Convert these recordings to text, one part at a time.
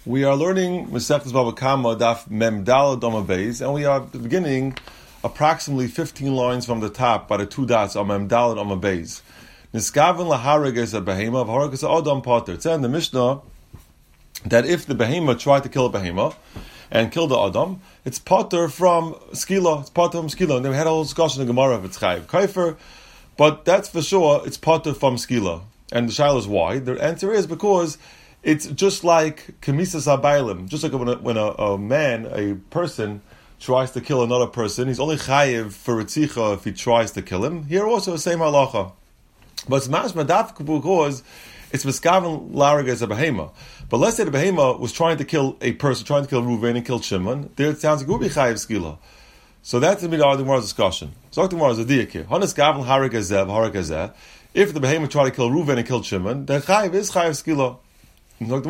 We are learning Masechtas Bava Kama Daf Mem Daled Amud Beis, and we are beginning approximately 15 lines from the top by the two dots on Mem Daled Amud Beis. Niskaven lahareg es a behema, v'hareg es a adam potter. It said in the Mishnah that if the behema tried to kill a behema and kill the adam, it's potter from skila. It's potter from skila. And then we had a whole discussion in the Gemara if it's chayiv kaifer, but that's for sure. It's potter from skila. And the shaila is why. The answer is because it's just like Kemisas Habaylim, just like when a man, a person, tries to kill another person, he's only chayiv for Ritzicha if he tries to kill him. Here also the same halacha. But it's mashma dafka because it's miskaven lareg as a behema. But let's say the behema was trying to kill a person, trying to kill Reuven and kill Shimon. There it sounds like it would be chayiv skila. So that's going to be the Gemara's discussion. So the Gemara is a diak here. Haniskaven hareg hazeh. If the behema tried to kill Reuven and kill Shimon, then chayiv is chayiv skila. Rav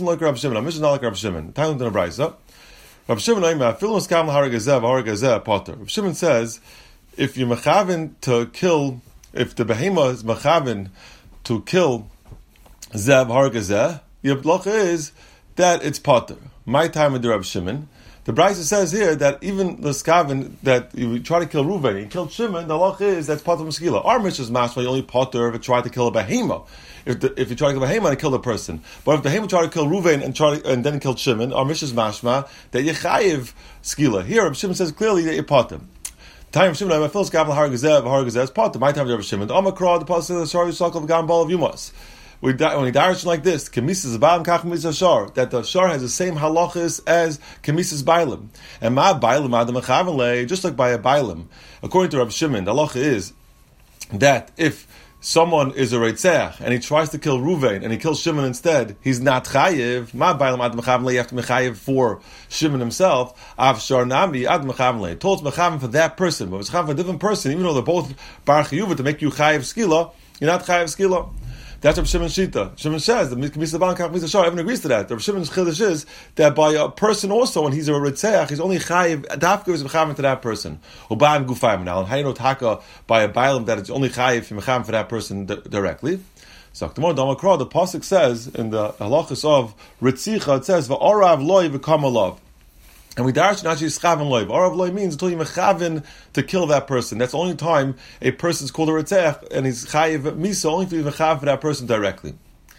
Shimon says, if you're mechaven to kill, if the behema is mechaven to kill zev hargazeh, your blocha is that it's potter. My time with the Rav Shimon. The Brisa says here that even the skaven that you try to kill Reuven and kill Shimon, the halacha is that's potter meskila. Our mission is mashma, you only potter if you try to kill a behema. If you try to kill a behema and kill the person, but if the behema try to kill Reuven and then kill Shimon, our mission is mashma that you chayiv skila. Here, Rav Shimon says clearly that you potter. Time of Shimon, I feel skaven hargazeh is potter. My time of Rav Shimon. The Amakra, the pasuk says shar yisakol v'gam bal of yumas. When we darshan like this, kemisas ba'alim kach kemisas shar, that the shar has the same halachas as kemisas bailim, and ma bailim adam mechaven lei, just like by a bailim. According to Rav Shimon, the halacha is that if someone is a reitzeach and he tries to kill Reuven and he kills Shimon instead, he's not chayiv. Ma bailim adam mechaven lei, you have to mechayiv for Shimon himself. Av shar nami adam mechaven lei. Told it's mechaven for that person, but if it's mechaven for a different person, even though they're both bar chiyuva to make you chayiv skila, you're not chayiv skila. That's Rav Shimon's shita. Shimon says that everyone agrees to that. Rav Shimon's chiddush is that by a person also, when he's a ritzeach, he's only chayiv dafka is mechaven to that person. Ubam gufayim now. And how you know taka by a bailam that it's only chayiv mechaven for that person directly. So the pasuk says in the halachas of ritzicha, it says va'orav loy v'kam alav. And we darshan actually schaven loy. Orav loy means until you mechaven to kill that person. That's the only time a person is called a ritzech, and he's chayiv misa only if you mechaven for that person directly.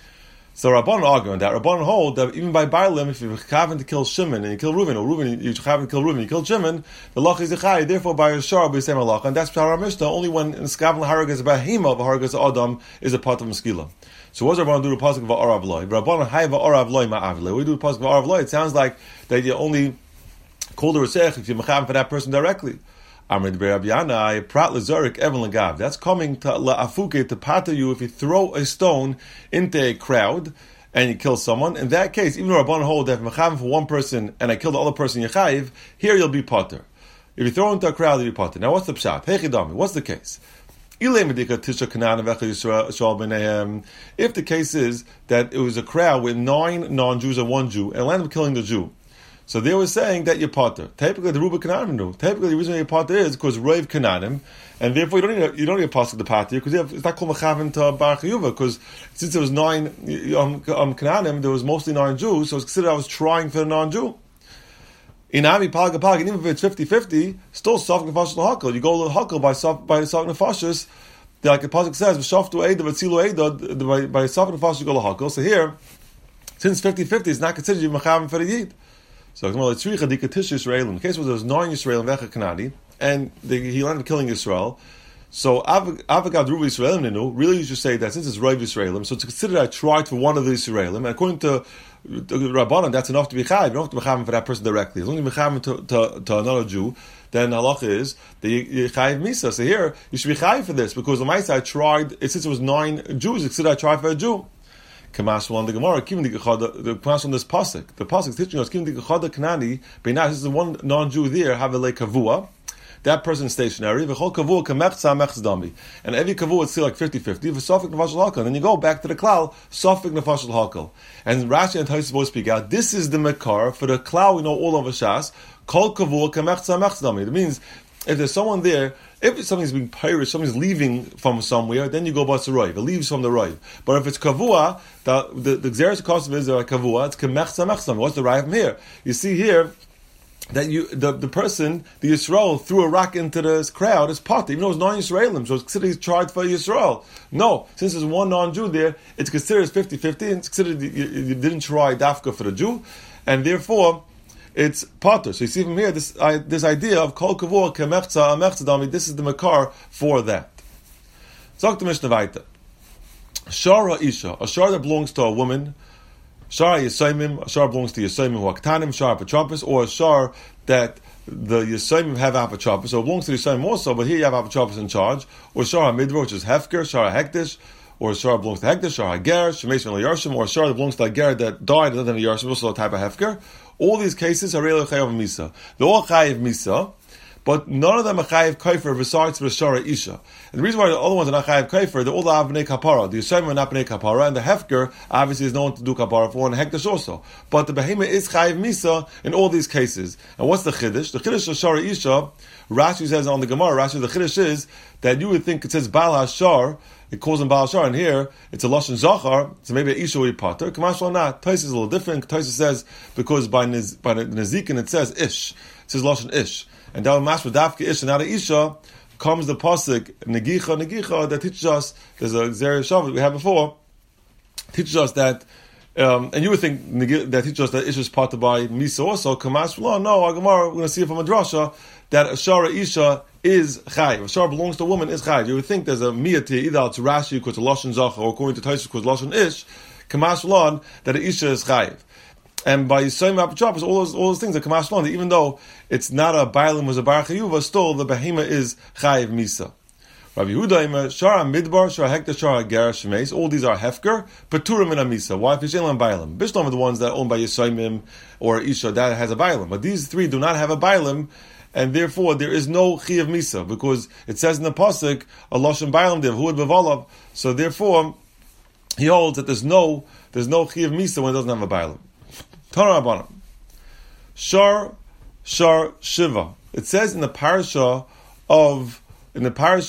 So Rabbanan argue on that. Rabbanan hold that even by bailim, if you mechaven to kill Shimon and you kill Reuven, or Reuven you mechaven to kill Reuven, you kill Shimon, the lach is a chayiv. Therefore, by a shar, by the same halach, and that's our Mishnah. Only when in schaven laharag is a behema, v'harag is adam is a part of meskila. So what does Rabbanan do to the pasuk of Orav loy? Rabbanan hay v'orav loy ma'avle. We do the pasuk of Orav loy. It sounds like that you only call the Risech if you're mechaven for that person directly. Amrid B'Rabbi Prat Lezorik Evan Legav. That's coming to La'afuke to pater you if you throw a stone into a crowd and you kill someone. In that case, even though Rabbanan hold that if mechaven for one person and I kill the other person, you're chayiv, here you'll be potter. If you throw into a crowd, you'll be potter. Now what's the pshat? Hechidami, what's the case? If the case is that it was a crowd with 9 non-Jews and 1 Jew, and landed up killing the Jew, so they were saying that you're potter. Typically, the Ruba Kananim do. Typically, the reason you're potter is because Rav Kananim, and therefore you don't need a pasuk to potter because it's not called mechaven to bar chiyuva. Because since there was 9 Kananim, there was mostly 9 Jews, so it's considered I was trying for the non-Jew. In Ami Palga, and even if it's 50-50, still Safek Nefashis L'Hakel. You go to Hakel by Safek Nefashis. Like the pasuk says, "V'shaftu Eida v'tzilu Eida." By Safek Nefashis you go to Hakel. So here, since 50-50 is not considered you mechaven for the Yid. So in the case where there was 9 Yisraelim Vecha Kanadi, and he landed up killing Yisrael. So Avagad Ruva Yisraelim Ninu, really you should say that since it's Rav Yisraelim, so it's considered I tried for one of the Yisraelim, and according to Rabbanan, that's enough to be chayiv. You don't have to be chayiv for that person directly. As long as you mechaven to another Jew, then halacha is that you chayiv misa. So here you should be chayiv for this because the Ma'aseh I tried. Since it was 9 Jews, it said I tried for a Jew. Kamash on the Gemara, the Kamash on this pasuk. The pasuk is teaching us Kim the Gechada Kanani. Beinah, this is the one non-Jew there. Have a le kavua. That person is stationary. V'chol kavua kamechza mechzdami. And every kavua is still like 50-50. V'sofik nefashel hakal. And then you go back to the klal sofik nefashel hakal. And Rashi and Tosfos both speak out. This is the mekar for the klal we know all over Shas. Kol kavua kamechza mechdami. It means if there's someone there, if something's being pirated, something's leaving from somewhere, then you go bas roiv. It leaves from the roiv. But if it's kavua, the xeris kosim is kavua. It's kemechsa mechsam. What's the roiv from here? You see here that the person, the Yisrael, threw a rock into this crowd as part, even though it's non-Yisraelim, so it's considered he's charged for Yisrael. No, since there's one non-Jew there, it's considered as 50-50, and it's considered you didn't try dafka for the Jew, and therefore it's potter. So you see from here this idea of kol kavur kemechza amechza dami. This is the makar for that. Zok the Mishnah Vayta. Shar ha'isha, a shar that belongs to a woman. Shar Yisayimim, a shar belongs to Yisayimim who are Ktanim, shar Apotropos, or a shar that the Yisayimim have Apotropos, so it belongs to the Yisayimim also, but here you have Apotropos in charge, or shar HaMidbar, which is Hefker, shar HaHektish, or a shar belongs to Hektish, shar HaGer, Shemesh Vel Yarshim, or a shar that belongs to a Ger that died, doesn't have a Yarshim, also a type of Hefker. All these cases are really Chayav Misa. They're all Chayav Misa, but none of them are Chayav Kaifer besides for Shara Isha. And the reason why the other ones are not Chayav Kaifer, they're all the Avnei Kapara. The Yisayim are not Bnei Kapara, and the Hefker obviously is known to do Kapara for, and Hektish also. But the Behema is Chayav Misa in all these cases. And what's the Chiddush? The Chiddush of Shara Isha, Rashi says on the Gemara, the Chiddush is that you would think it says Baal HaShar, it calls him Baal HaShar, and here it's a Lashon Zachar, so maybe a Isha will be Pater. Kamash or not. Taisus is a little different. Taisus says, because by the Nezikin it says Ish. It says Lashon Ish. And down Mashma Dafka Ish and out of Isha comes the pasuk Negicha that teaches us. There's a Zerah Shavuot we had before, teaches us that, and you would think that teaches us that Ish is parted by Misa also. Kamash no, Gemara we're going to see it from a drasha that a Shara Isha is Chayiv. A Shara belongs to a woman is Chayiv. You would think there's a miyat here, either it's Rashi because it's Lashon Zachar, or according to Taisus because Lashon Ish. Kamash that a Isha is Chayiv. And by Yisayim Apotropos, all those things are Kamash Lon, even though it's not a Bailim, was a Bar Chayuva, still the Behema is Chayiv Misa. Rabbi Yehuda, Shara Midbar, Shara Hekta, Shara Ger Shemeis, all these are Hefker, Peturim and Amisa. Why? Fishelam Bailim. Bishlam are the ones that are owned by Yisayim or Isha that has a Bailim. But these three do not have a Bailim, and therefore there is no Chiyav Misa, because it says in the Pasuk, a Lashon Bailim Div, Huad Bevalav, so therefore he holds that there's no Chiyav Misa when it doesn't have a Bailim. Tana Rabbanan. Shar Shiva. It says in the parasha of the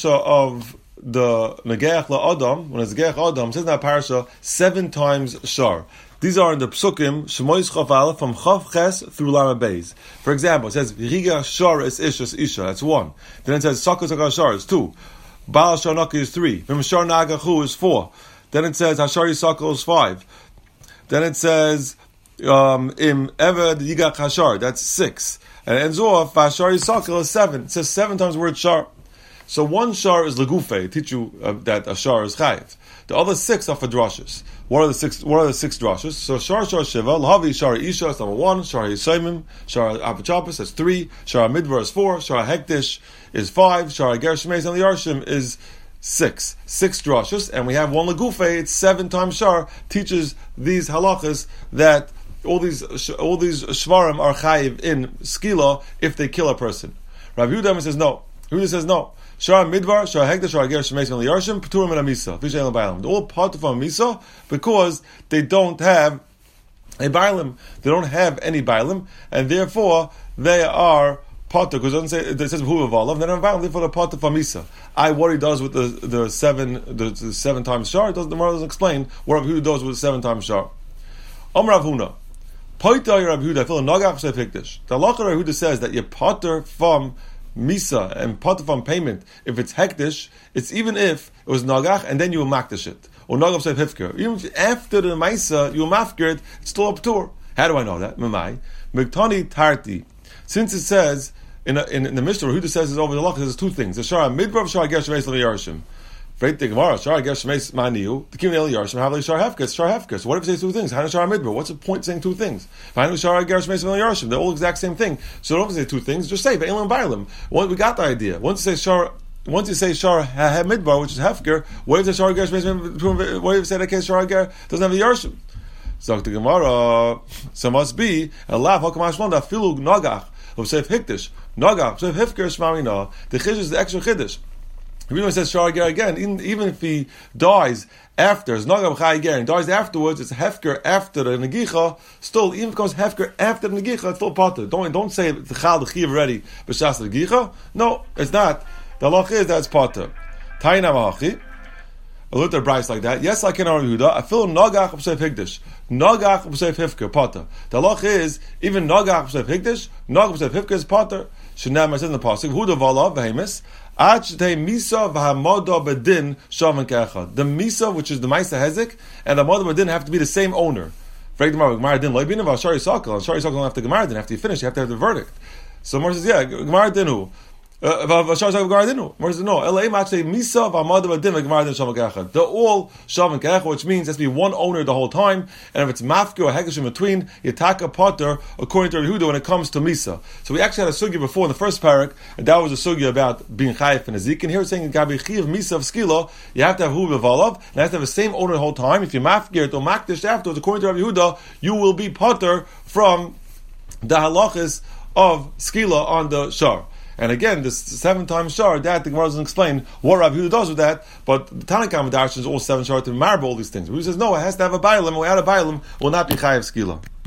Negeach LaAdam, when it's Negeach Adam, it says in that parasha 7 times Shar. These are in the Psukim, Shemois Chav Aleph, from Chav Ches through Lama Beis. For example, it says V'riga Shar es Isha, that's 1. Then it says Sakah Sakah Shar is 2. Baal Shar Naki is 3. V'im Shar Nagachu is 4. Then it says Hashar Yisakal is 5. Then it says Im Eved Yigach Hashar, that's 6. And it ends off, Hashar Yisakal is 7. It says 7 times the word Shar. So 1 Shar is Lagufe, teach you that a Shar is Chayiv. The other 6 are for drashas. What are the 6 drashas? So Shar Shiva, Lahavi Shar Isha is number 1, Shar Yisayimim, Shar Apotropos that's 3, Shar Midbar is 4, Shar Hektish is 5, Shar Ger Shemeis and the Yarshim is 6. 6 drashas, and we have 1 Lagufe, it's 7 times Shar, teaches these halachas that all these shvarim are chayiv in skila if they kill a person. Rabbi Yehuda says no. Yehuda says no. Shar Midbar, Shar Hektish, Shar Ger Shemeis and the Yarshim, Peturim and Amisa. Vishayin Bailim. They're all part of Amisa because they don't have a Bailim. They don't have any Bailim, and therefore they are Potter, because it says Huvav, they don't have Bailim, therefore they're part of Amisa. What he does with the 7 times Shar, the Gemara doesn't explain what Rabbi Yehuda does with 7 times Shar. Rav Huna. Poiter Rabbi Yehuda, I feel a Nagach Shef Hektish. The halacha Rabbi Yehuda says that you're Potter from Misa and Potter from payment. If it's Hektish, it's even if it was Nagach and then you will makdish it. Or Nagach Shef Hifker. Even if after the Maisa you will mafker it, it's still a Ptur. How do I know that? Memai. Miktani Tarti. Since it says, in the Mishnah, Rabbi Yehuda says over the halacha, there's 2 things. The Shara Midbar, Shara Ger Shemeis Levi Yarshim. The Gemara, Shar Ger Shemeis Maniu, the Kim El Yarshim, Havli Shar Hefker, Shar Hefker. So what if it says 2 things? Hana Shar Midbar. What's the point saying 2 things? Hana Shar Ger Shemeis Yarshim. They're all the exact same thing. So don't say 2 things. Just say Ve'elim Bailim. We got the idea. Once you say Shar Midbar, which is Hefker, what if the Shar Ger Shemeis? What if you say that case Shar Ger doesn't have a Yarshim? So the Gemara, so must be a lav Hakamash Londa Filu Nagach of Seif Hikdish Nagach Seif Hefker Shmarina. The Chiddush is the extra Chiddush. Rabbi says Shar Ger again, even if he dies after, it's not Chai Ger, and dies afterwards, it's Hefker after the Negicha, still, even if it becomes Hefker after the Negicha, it's still Potter. Don't say the Chal, the Chiv already, B'Shas the Negicha. No, it's not. The halach is that's Potter. Taina Mahachi. A little Bryce like that. Yes, like in our Yehuda, I feel Nagach B'Seif Higdish. Nagach B'Seif Hifker, Potter. The halach is, even Nagach B'Seif Higdish, Nagach B'Seif Hifker is Potter. Shenam, I said in the Pasuk, Huda Vala, Behemis, the Misa, which is the Maisa Hezek, and the Moda Badin have to be the same owner. Gemara din loibin of Shari Sakal, and Shari Sakal don't have to Gemara din. After you finish, you have to have the verdict. So Mor says, yeah, Gemara dinu. Mor says, no. They're all Shav and Kecha, which means there has to be one owner the whole time, and if it's Mafka or Hegesh in between, you take a Potter according to Yehuda when it comes to Misa. So we actually had a sugya before in the first parak, and that was a sugya about being Chayef and Azik, and here it's saying in Gabi Chiv Misa of Skila, you have to have Hu B'Valav, and you have to have the same owner the whole time. If you Mafka it or Makdish afterwards, according to Rabbi Yehuda, you will be Potter from the halachas of Skila on the Shar. And again, this 7 times shar, that the Gemara doesn't explain what Rav Yehuda does with that, but the Tanakh Darshan is all 7 shar to marble all these things. But he says, no, it has to have a bailim, without a bailim, it will not be chayav skila.